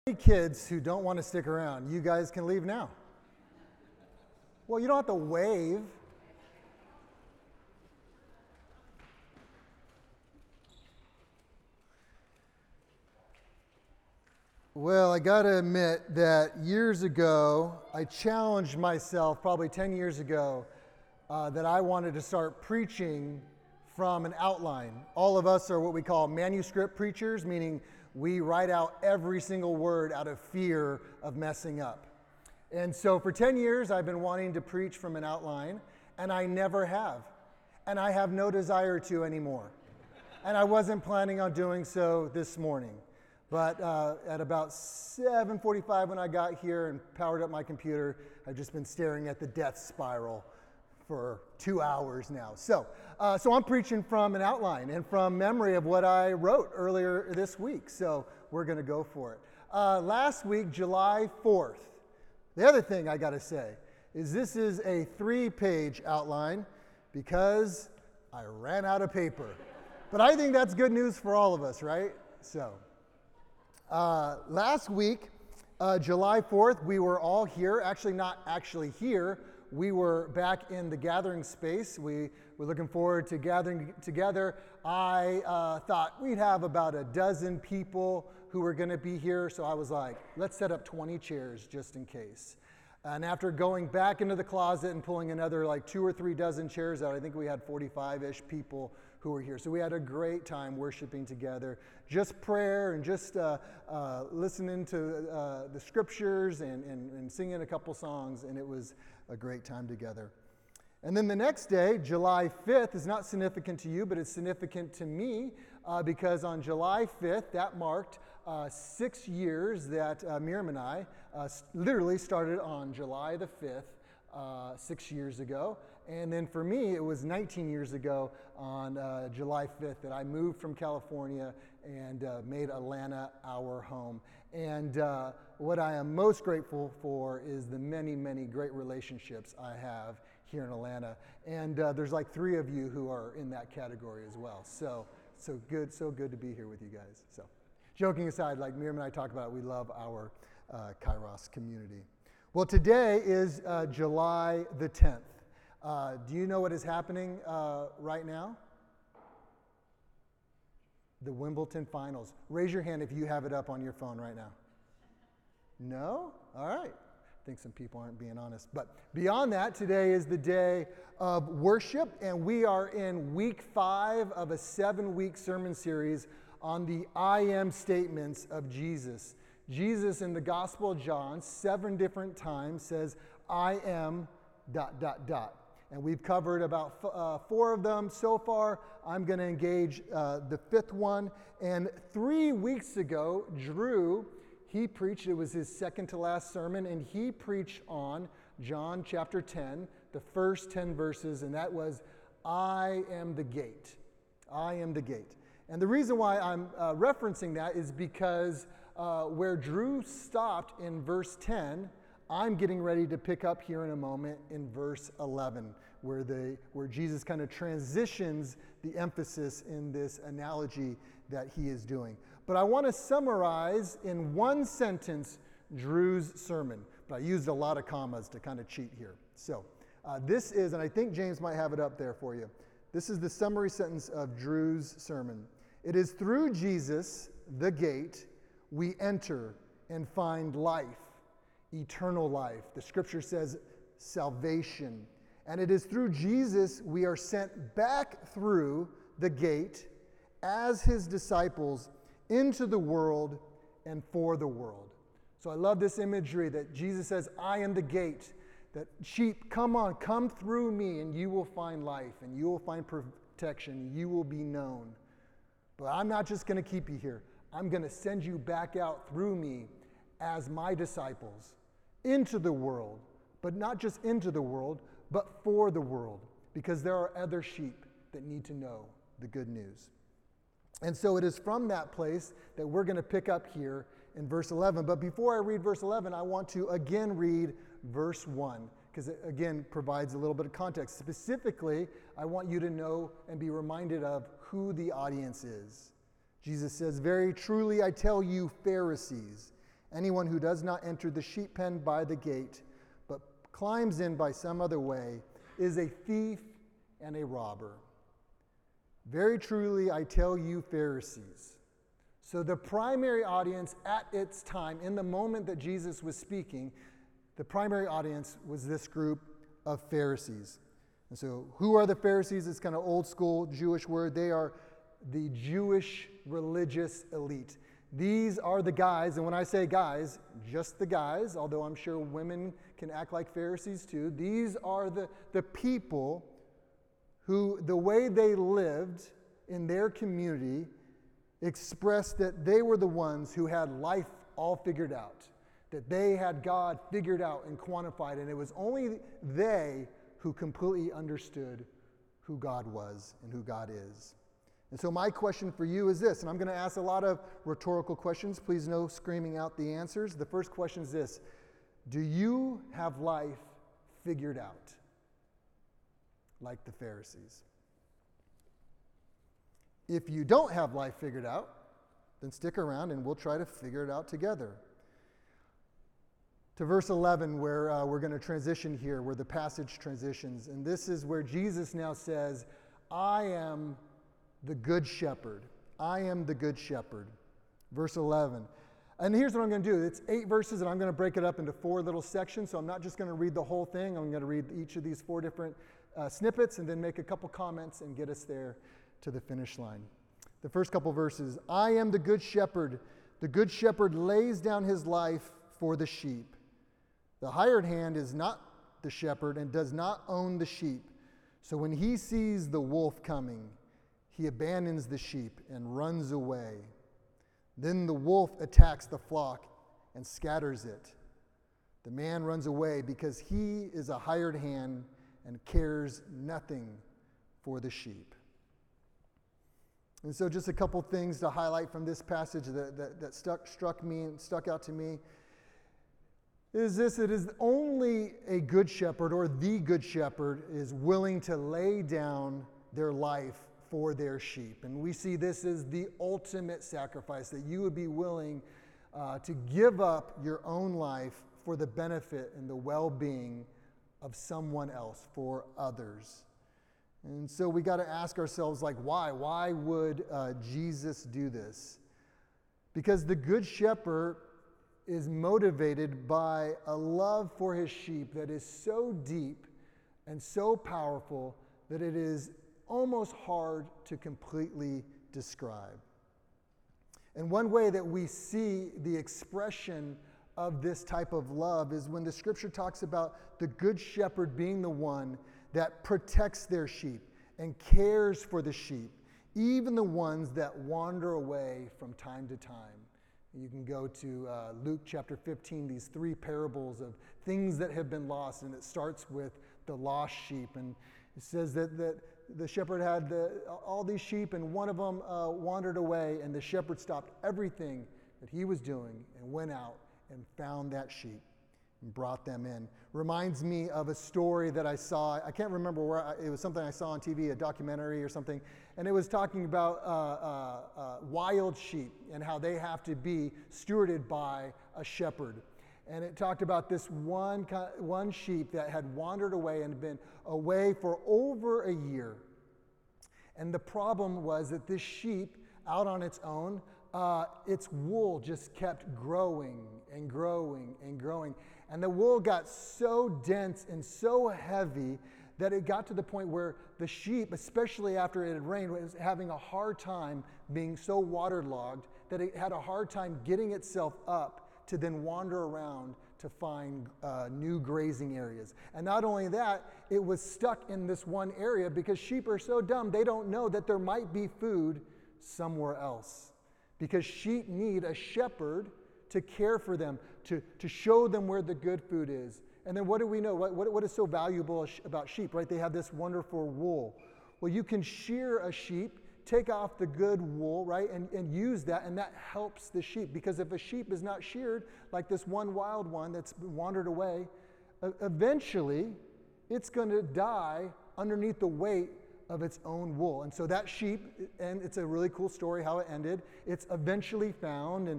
Any kids who don't want to stick around, you guys can leave now. Well, you don't have to wave. Well, I got to admit that years ago, I challenged myself, probably 10 years ago, that I wanted to start preaching from an outline. All of us are what we call manuscript preachers, meaning we write out every single word out of fear of messing up. And so for 10 years, I've been wanting to preach from an outline, and I never have. And I have no desire to anymore. And I wasn't planning on doing so this morning. But at about 7:45 when I got here and powered up my computer, I've just been staring at the death spiral for 2 hours now. So I'm preaching from an outline and from memory of what I wrote earlier this week. So we're going to go for it. Last week, July 4th, the other thing I got to say is this is a 3-page outline because I ran out of paper. But I think that's good news for all of us, right? So last week, July 4th, we were all here. Actually, not actually here. We were back in the gathering space. We were looking forward to gathering together. I thought we'd have about a dozen people who were going to be here, so I was like, let's set up 20 chairs just in case. And after going back into the closet and pulling another like 2 or 3 dozen chairs out, I think we had 45-ish people who were here. So we had a great time worshiping together, just prayer and just listening to the scriptures and singing a couple songs, and it was a great time together. And then the next day, July 5th, is not significant to you, but it's significant to me because on July 5th, that marked 6 years that Miriam and I literally started on July the 5th, 6 years ago. And then for me, it was 19 years ago on July 5th that I moved from California and made Atlanta our home. And what I am most grateful for is the many, many great relationships I have here in Atlanta. And there's like 3 of you who are in that category as well. So good to be here with you guys. So joking aside, like Miriam and I talk about, we love our Kairos community. Well, today is July the 10th. Do you know what is happening right now? The Wimbledon finals. Raise your hand if you have it up on your phone right now. No? All right. I think some people aren't being honest. But beyond that, today is the day of worship, and we are in week 5 of a 7-week sermon series on the I am statements of Jesus. Jesus in the Gospel of John 7 different times says, I am ... And we've covered about 4 of them so far. I'm going to engage the 5th one. And 3 weeks ago, Drew, he preached, it was his second to last sermon, and he preached on John chapter 10, the first 10 verses, and that was, I am the gate. I am the gate. And the reason why I'm referencing that is because where Drew stopped in verse 10, I'm getting ready to pick up here in a moment in verse 11, where Jesus kind of transitions the emphasis in this analogy that he is doing. But I want to summarize in one sentence Drew's sermon. But I used a lot of commas to kind of cheat here. So this is, and I think James might have it up there for you. This is the summary sentence of Drew's sermon. It is through Jesus, the gate, we enter and find life. Eternal life. The scripture says salvation. And it is through Jesus we are sent back through the gate as his disciples into the world and for the world. So I love this imagery that Jesus says, I am the gate. That sheep, come through me and you will find life and you will find protection. You will be known. But I'm not just going to keep you here. I'm going to send you back out through me as my disciples into the world, but not just into the world, but for the world, because there are other sheep that need to know the good news. And so it is from that place that we're going to pick up here in verse 11. But before I read verse 11, I want to again read verse 1, because it again provides a little bit of context. Specifically, I want you to know and be reminded of who the audience is. Jesus says, very truly I tell you, Pharisees, Anyone who does not enter the sheep pen by the gate, but climbs in by some other way, is a thief and a robber. Very truly, I tell you, Pharisees. So the primary audience at its time, in the moment that Jesus was speaking, the primary audience was this group of Pharisees. And so who are the Pharisees? It's kind of old school Jewish word. They are the Jewish religious elite. These are the guys, and when I say guys, just the guys, although I'm sure women can act like Pharisees too. These are the people who, the way they lived in their community, expressed that they were the ones who had life all figured out, that they had God figured out and quantified, and it was only they who completely understood who God was and who God is. And so my question for you is this, and I'm going to ask a lot of rhetorical questions. Please no screaming out the answers. The first question is this: do you have life figured out like the Pharisees? If you don't have life figured out, then stick around and we'll try to figure it out together. To verse 11, where we're going to transition here, where the passage transitions. And this is where Jesus now says, I am the good shepherd. I am the good shepherd. Verse 11. And here's what I'm going to do. It's 8 verses, and I'm going to break it up into 4 little sections. So I'm not just going to read the whole thing. I'm going to read each of these 4 different snippets and then make a couple comments and get us there to the finish line. The first couple verses. I am the good shepherd. The good shepherd lays down his life for the sheep. The hired hand is not the shepherd and does not own the sheep. So when he sees the wolf coming, he abandons the sheep and runs away. Then the wolf attacks the flock and scatters it. The man runs away because he is a hired hand and cares nothing for the sheep. And so just a couple things to highlight from this passage that struck me and stuck out to me is this: it is only a good shepherd, or the good shepherd, is willing to lay down their life for their sheep. And we see this as the ultimate sacrifice, that you would be willing to give up your own life for the benefit and the well-being of someone else, for others. And so we got to ask ourselves, like, why? Why would Jesus do this? Because the good shepherd is motivated by a love for his sheep that is so deep and so powerful that it is almost hard to completely describe. And one way that we see the expression of this type of love is when the scripture talks about the good shepherd being the one that protects their sheep and cares for the sheep, even the ones that wander away from time to time. You can go to Luke chapter 15, these 3 parables of things that have been lost, and it starts with the lost sheep. And it says that the shepherd had all these sheep, and one of them wandered away, and the shepherd stopped everything that he was doing and went out and found that sheep and brought them in. Reminds me of a story that I saw. I can't remember where. It was something I saw on TV, a documentary or something, and it was talking about wild sheep and how they have to be stewarded by a shepherd. And it talked about this one sheep that had wandered away and been away for over a year. And the problem was that this sheep, out on its own, its wool just kept growing and growing and growing. And the wool got so dense and so heavy that it got to the point where the sheep, especially after it had rained, was having a hard time being so waterlogged that it had a hard time getting itself up to then wander around to find new grazing areas. And not only that, it was stuck in this one area because sheep are so dumb, they don't know that there might be food somewhere else. Because sheep need a shepherd to care for them, to show them where the good food is. And then what do we know? What is so valuable about sheep, right? They have this wonderful wool. Well, you can shear a sheep, take off the good wool, right, and use that, and that helps the sheep. Because if a sheep is not sheared, like this one wild one that's wandered away, eventually it's going to die underneath the weight of its own wool. And so that sheep, and it's a really cool story how it ended, it's eventually found and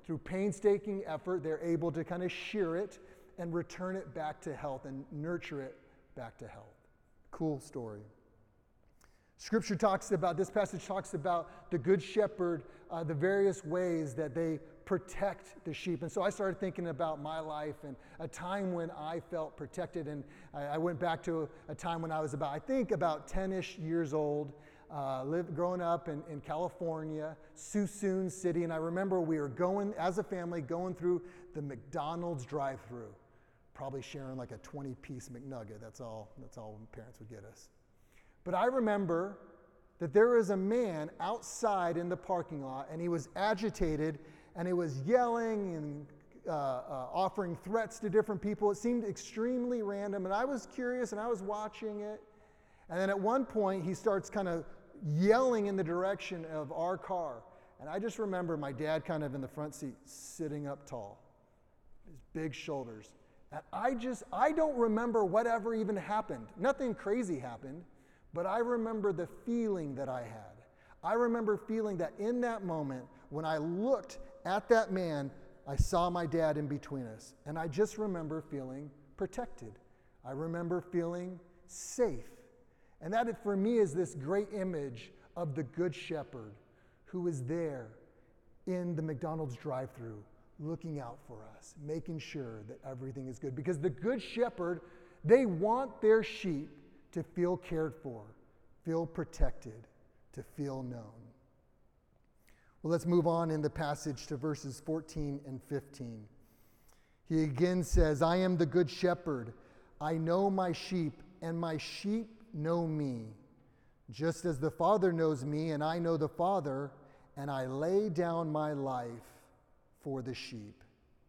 through painstaking effort, they're able to kind of shear it and return it back to health and nurture it back to health. Cool story. Scripture talks about, this passage talks about the Good Shepherd, the various ways that they protect the sheep. And so I started thinking about my life and a time when I felt protected. And I went back to a time when I was about 10-ish years old, growing up in California, Suisun City. And I remember we were going, as a family, going through the McDonald's drive-thru, probably sharing like a 20-piece McNugget. That's all parents would get us. But I remember that there was a man outside in the parking lot, and he was agitated, and he was yelling and offering threats to different people. It seemed extremely random, and I was curious, and I was watching it. And then at one point, he starts kind of yelling in the direction of our car. And I just remember my dad kind of in the front seat, sitting up tall, his big shoulders. And I don't remember whatever even happened. Nothing crazy happened. But I remember the feeling that I had. I remember feeling that in that moment, when I looked at that man, I saw my dad in between us. And I just remember feeling protected. I remember feeling safe. And that, for me, is this great image of the Good Shepherd who is there in the McDonald's drive-thru, looking out for us, making sure that everything is good. Because the Good Shepherd, they want their sheep to feel cared for, feel protected, to feel known. Well, let's move on in the passage to verses 14 and 15. He again says, I am the good shepherd. I know my sheep, and my sheep know me, just as the Father knows me, and I know the Father, and I lay down my life for the sheep.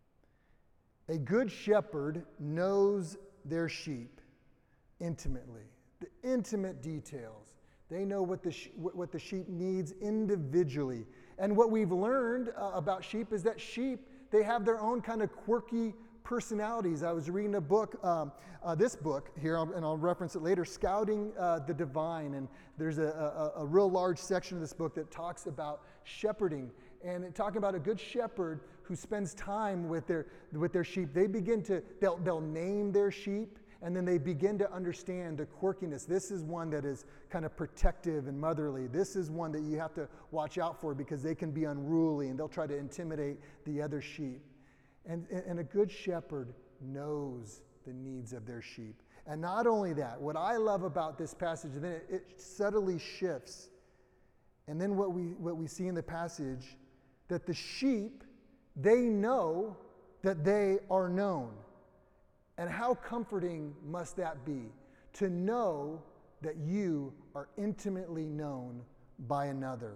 A good shepherd knows their sheep intimately, the intimate details. They know what the sheep needs individually. And what we've learned about sheep is that sheep, they have their own kind of quirky personalities. I was reading a book, this book here, and I'll reference it later, Scouting the Divine. And there's a real large section of this book that talks about shepherding. And talking about a good shepherd who spends time with their sheep. They'll name their sheep, and then they begin to understand the quirkiness. This is one that is kind of protective and motherly. This is one that you have to watch out for because they can be unruly and they'll try to intimidate the other sheep. And a good shepherd knows the needs of their sheep. And not only that, what I love about this passage, and then it subtly shifts. And then what we see in the passage, that the sheep, they know that they are known. And how comforting must that be, to know that you are intimately known by another.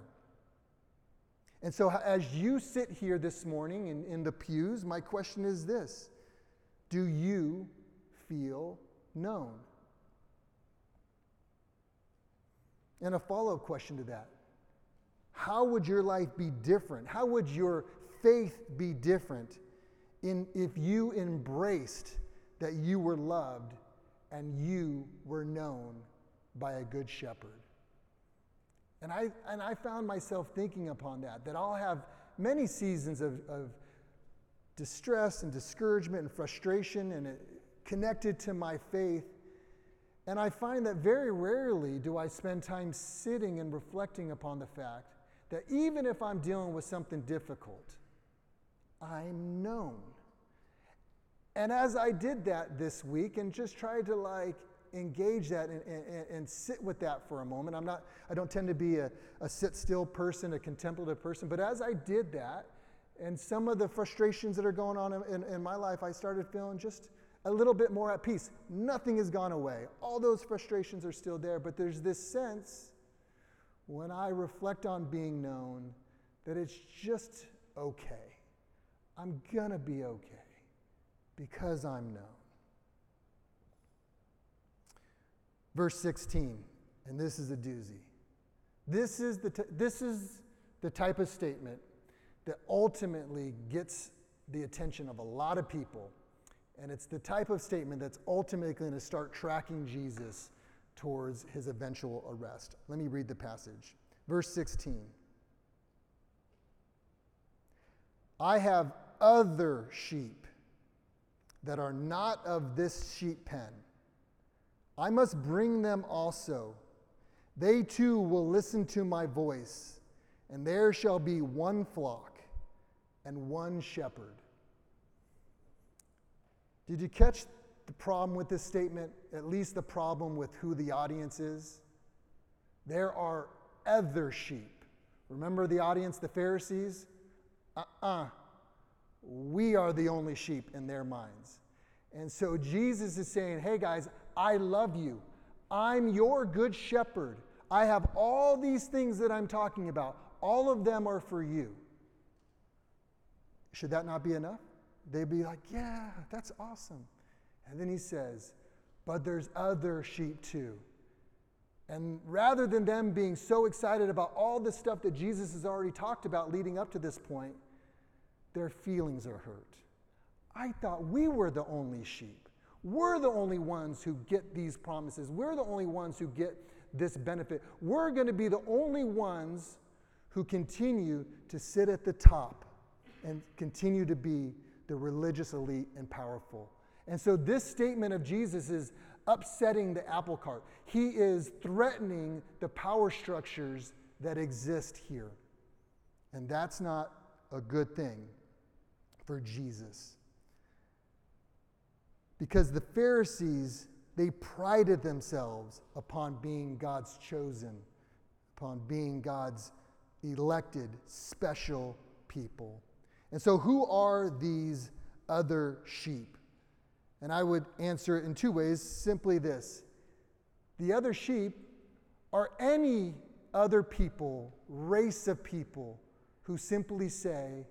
And so as you sit here this morning in the pews, my question is this: do you feel known? And a follow-up question to that: how would your life be different? How would your faith be different if you embraced that you were loved and you were known by a good shepherd? And I found myself thinking upon that I'll have many seasons of distress and discouragement and frustration and connected to my faith. And I find that very rarely do I spend time sitting and reflecting upon the fact that even if I'm dealing with something difficult, I'm known. And as I did that this week and just tried to engage that and sit with that for a moment, I don't tend to be a sit still person, a contemplative person, but as I did that, and some of the frustrations that are going on in my life, I started feeling just a little bit more at peace. Nothing has gone away. All those frustrations are still there, but there's this sense when I reflect on being known that it's just okay. I'm gonna be okay because I'm known. Verse 16, and this is a doozy. This is the type of statement that ultimately gets the attention of a lot of people. And it's the type of statement that's ultimately going to start tracking Jesus towards his eventual arrest. Let me read the passage. Verse 16. I have other sheep that are not of this sheep pen. I must bring them also. They too will listen to my voice, and there shall be one flock and one shepherd. Did you catch the problem with this statement? At least the problem with who the audience is? There are other sheep. Remember the audience, the Pharisees? We are the only sheep in their minds. And so Jesus is saying, hey guys, I love you. I'm your good shepherd. I have all these things that I'm talking about. All of them are for you. Should that not be enough? They'd be like, yeah, that's awesome. And then he says, but there's other sheep too. And rather than them being so excited about all the stuff that Jesus has already talked about leading up to this point, their feelings are hurt. I thought we were the only sheep. We're the only ones who get these promises. We're the only ones who get this benefit. We're going to be the only ones who continue to sit at the top and continue to be the religious elite and powerful. And so this statement of Jesus is upsetting the apple cart. He is threatening the power structures that exist here. And that's not a good thing for Jesus. Because the Pharisees, they prided themselves upon being God's chosen, upon being God's elected, special people. And so who are these other sheep? And I would answer it in two ways, simply this. The other sheep are any other people, race of people, who simply say,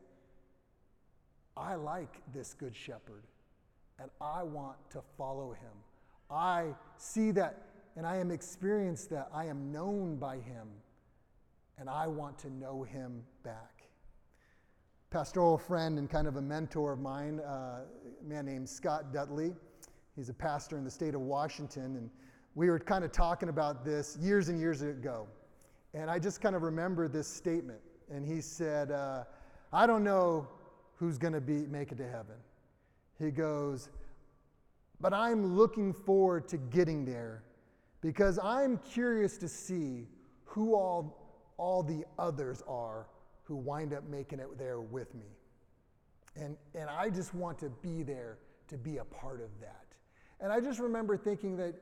I like this good shepherd, and I want to follow him. I see that, and I am experienced that. I am known by him, and I want to know him back. Pastoral friend and kind of a mentor of mine, a man named Scott Dudley. He's a pastor in the state of Washington, and we were kind of talking about this years and years ago. And I just kind of remember this statement. And he said, I don't know who's going to make it to heaven. He goes, but I'm looking forward to getting there because I'm curious to see who all the others are who wind up making it there with me. And I just want to be there to be a part of that. And I just remember thinking that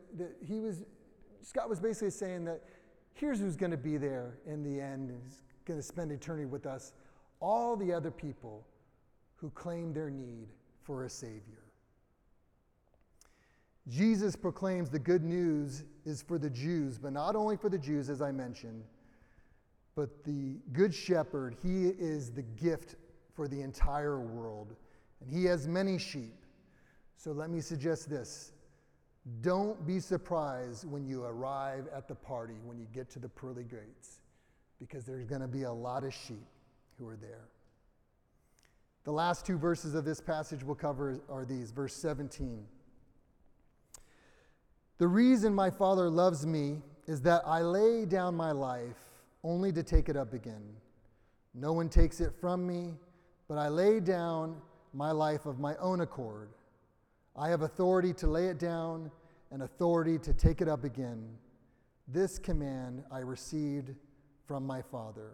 Scott was basically saying that here's who's going to be there in the end, and is going to spend eternity with us, all the other people who claim their need for a Savior. Jesus proclaims the good news is for the Jews, but not only for the Jews, as I mentioned, but the Good Shepherd, he is the gift for the entire world. And he has many sheep. So let me suggest this. Don't be surprised when you arrive at the party, when you get to the pearly gates, because there's going to be a lot of sheep who are there. The last two verses of this passage we'll cover are these, verse 17. The reason my Father loves me is that I lay down my life only to take it up again. No one takes it from me, but I lay down my life of my own accord. I have authority to lay it down and authority to take it up again. This command I received from my Father.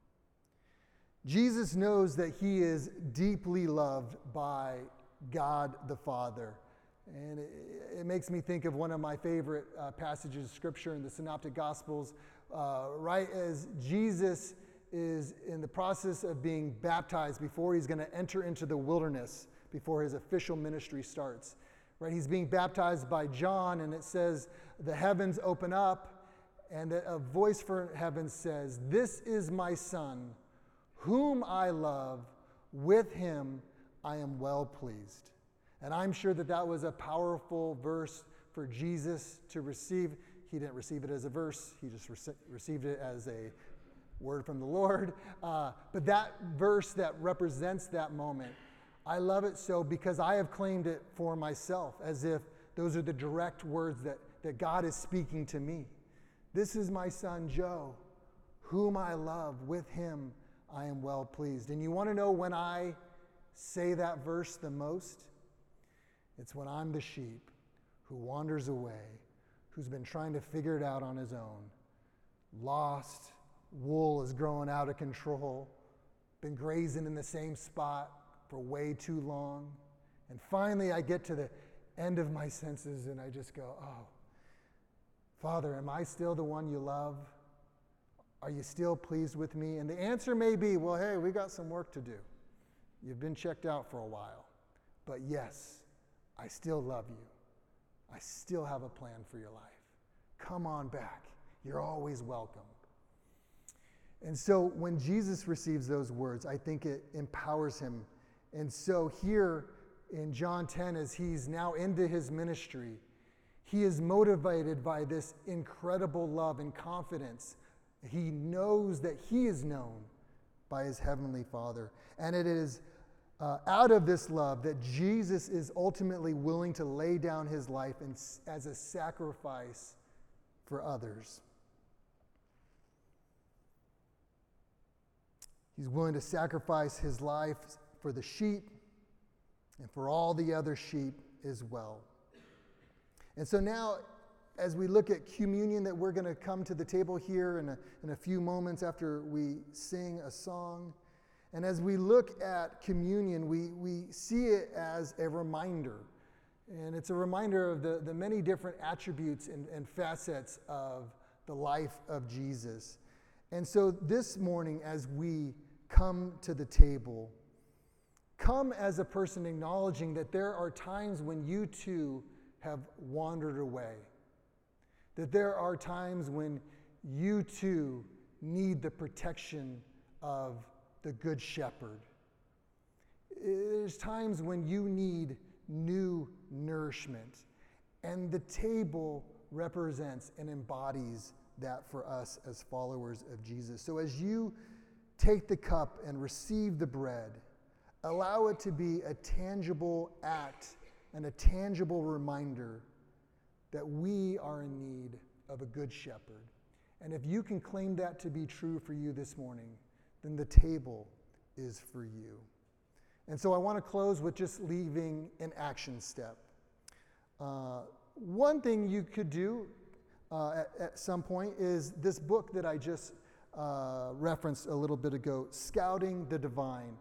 Jesus knows that he is deeply loved by God the Father. And it makes me think of one of my favorite passages of Scripture in the Synoptic Gospels. Right as Jesus is in the process of being baptized before he's going to enter into the wilderness, before his official ministry starts. Right, he's being baptized by John, and it says the heavens open up, and a voice from heaven says, "This is my Son, whom I love. With him I am well pleased." And I'm sure that was a powerful verse for Jesus to receive. He didn't receive it as a verse. He just received it as a word from the Lord. But that verse that represents that moment, I love it so because I have claimed it for myself as if those are the direct words that God is speaking to me. This is my son, Joe, whom I love. With him I am well pleased. And you want to know when I say that verse the most? It's when I'm the sheep who wanders away, who's been trying to figure it out on his own, lost, wool is growing out of control, been grazing in the same spot for way too long. And finally I get to the end of my senses and I just go, oh, Father, am I still the one you love? Are you still pleased with me? And the answer may be, well, hey, we got some work to do. You've been checked out for a while. But yes, I still love you. I still have a plan for your life. Come on back. You're always welcome. And so when Jesus receives those words, I think it empowers him. And so here in John 10, as he's now into his ministry, he is motivated by this incredible love and confidence. He knows that he is known by his heavenly Father. And it is out of this love that Jesus is ultimately willing to lay down his life as a sacrifice for others. He's willing to sacrifice his life for the sheep and for all the other sheep as well. And so now, as we look at communion, that we're going to come to the table here in a few moments after we sing a song. And as we look at communion, we see it as a reminder. And it's a reminder of the many different attributes and facets of the life of Jesus. And so this morning, as we come to the table, come as a person acknowledging that there are times when you too have wandered away. That there are times when you too need the protection of the Good Shepherd. There's times when you need new nourishment. And the table represents and embodies that for us as followers of Jesus. So as you take the cup and receive the bread, allow it to be a tangible act and a tangible reminder that we are in need of a good shepherd. And if you can claim that to be true for you this morning, then the table is for you. And so I want to close with just leaving an action step. One thing you could do at some point is this book that I just referenced a little bit ago, Scouting the Divine.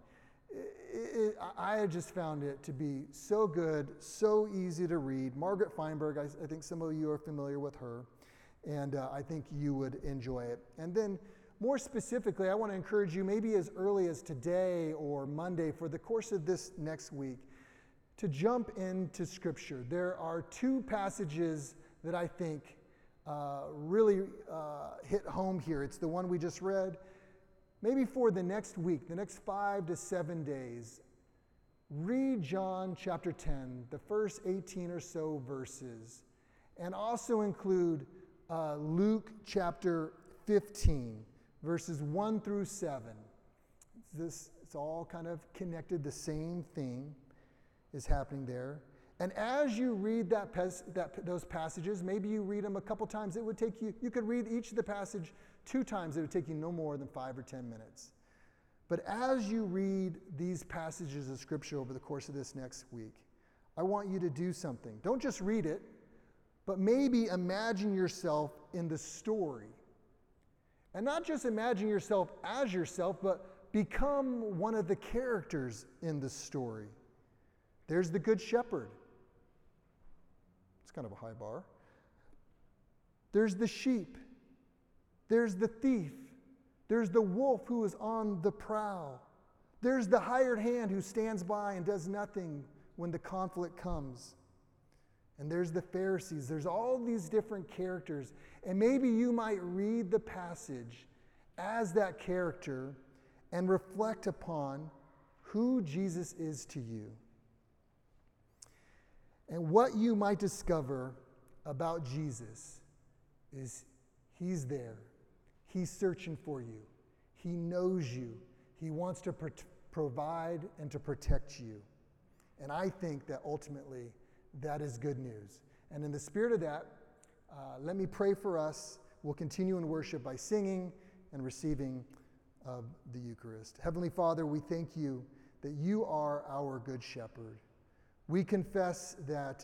I just found it to be so good, so easy to read. Margaret Feinberg, I think some of you are familiar with her, and I think you would enjoy it. And then more specifically, I want to encourage you maybe as early as today or Monday for the course of this next week to jump into Scripture. There are two passages that I think really hit home here. It's the one we just read. Maybe for the next week, the next 5 to 7 days, read John chapter 10, the first 18 or so verses, and also include Luke chapter 15, verses 1 through 7. It's all kind of connected. The same thing is happening there. And as you read those passages, maybe you read them a couple times. It would take you could read each of the passage 2 times. It would take you no more than 5 or 10 minutes. But as you read these passages of Scripture over the course of this next week, I want you to do something. Don't just read it, but maybe imagine yourself in the story. And not just imagine yourself as yourself, but become one of the characters in the story. There's the Good Shepherd. It's kind of a high bar. There's the sheep. There's the thief. There's the wolf who is on the prowl. There's the hired hand who stands by and does nothing when the conflict comes. And there's the Pharisees. There's all these different characters. And maybe you might read the passage as that character and reflect upon who Jesus is to you. And what you might discover about Jesus is he's there. He's searching for you. He knows you. He wants to provide and to protect you. And I think that ultimately that is good news. And in the spirit of that, let me pray for us. We'll continue in worship by singing and receiving of the Eucharist. Heavenly Father, we thank you that you are our good shepherd. We confess that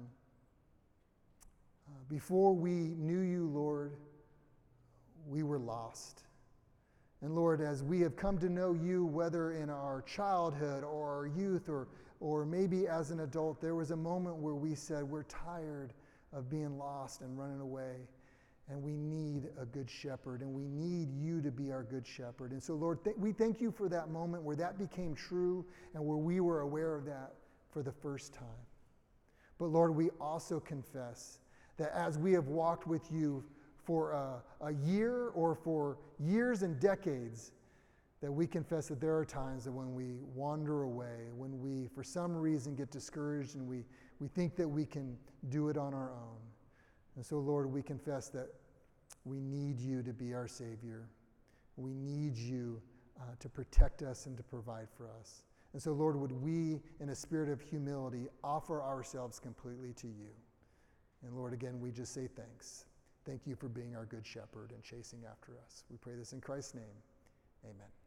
before we knew you, Lord, we were lost. And Lord, as we have come to know you, whether in our childhood or our youth or maybe as an adult, there was a moment where we said, we're tired of being lost and running away. And we need a good shepherd, and we need you to be our good shepherd. And so, Lord, we thank you for that moment where that became true and where we were aware of that for the first time. But Lord, we also confess that as we have walked with you for a year or for years and decades, that we confess that there are times that when we wander away, when we, for some reason, get discouraged and we think that we can do it on our own. And so, Lord, we confess that we need you to be our Savior. We need you to protect us and to provide for us. And so, Lord, would we, in a spirit of humility, offer ourselves completely to you. And Lord, again, we just say thanks. Thank you for being our good shepherd and chasing after us. We pray this in Christ's name. Amen.